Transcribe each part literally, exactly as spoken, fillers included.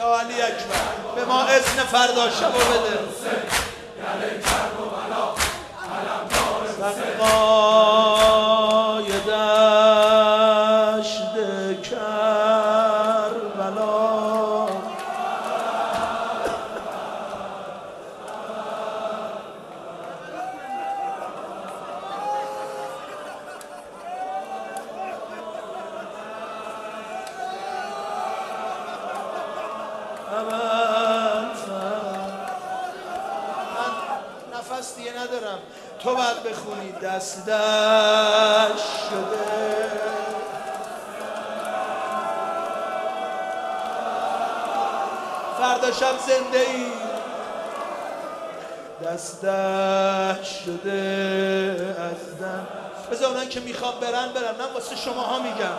یا علی اکبر به ما اذن فردا شبو بده. سقای دشت کربلا نفس دیگه ندارم، تو باید بخونی. دست دشت شده فردا شب زنده ای، دست دشت شده از دم. بذار اونایی که میخوام برن برن، من واسه شما ها میگم.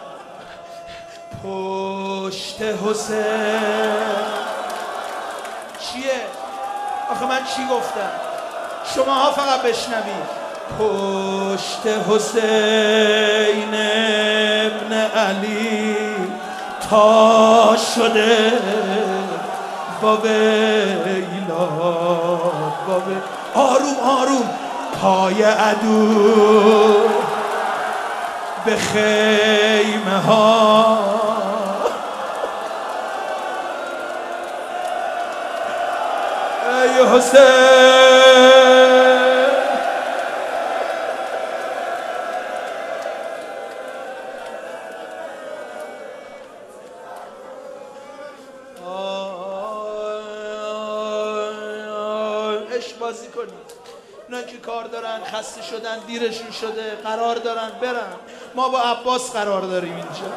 پشت حسین چیه؟ آخه من چی گفتم؟ شما ها فقط بشنوید. پشت حسین ابن علی تا شده با ویلا با ویلا. آروم آروم پای عدو به خیمه ها ای حسین. عشق بازی کنید. اونا که کار دارن، خسته شدن، دیرشون شده، قرار دارن برن. ما با عباس قرار داریم اینجا.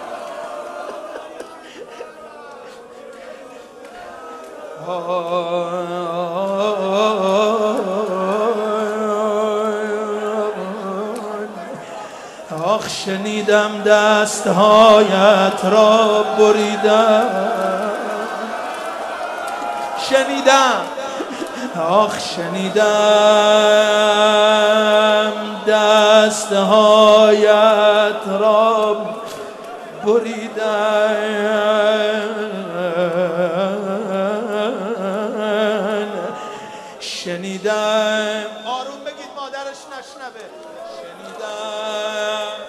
آخ شنیدم دستهایت را بریدم، شنیدم آخ شنیدم دستهایت را بریدن، شنیدم. آروم بگید مادرش نشنوه. شنیدم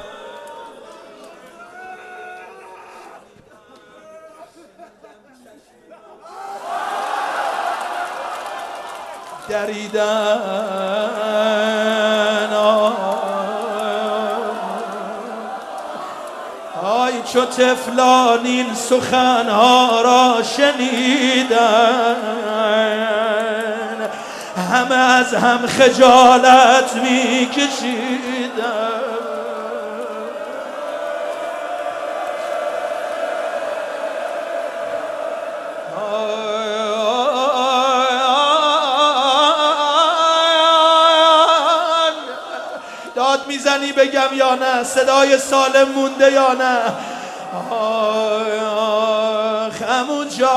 دریدن آی چو طفلان این سخنها را شنیدن، همه از هم خجالت می کشیدن. داد میزنی بگم یا نه؟ صدای سالم مونده یا نه؟ آخ عمو جان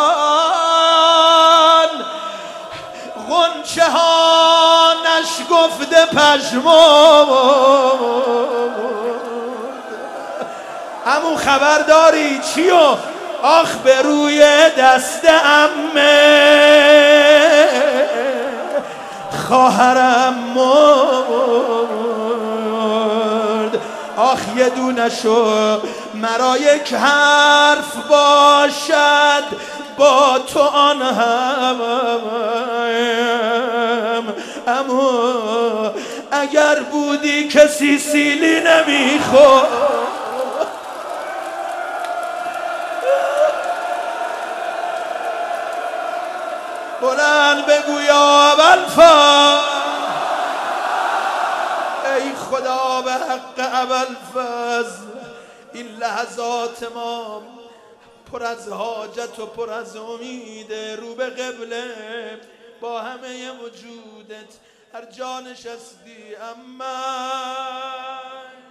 غنچه ها نشگفته پژمرد. عمو خبر داری چیو؟ آخ به روی دست عمه خواهرم مرد. آخ یه دونه شو مرا یک حرف باشد با تو آن هم، اما اگر بودی کسی سیلی نمیخورد. بلند بگو یا ابوالفضل، ای خدا به حق ابوالفضل این لحظات ما پر از حاجت و پر از امید، رو به قبله با همه وجودت هر جا نشستی. اما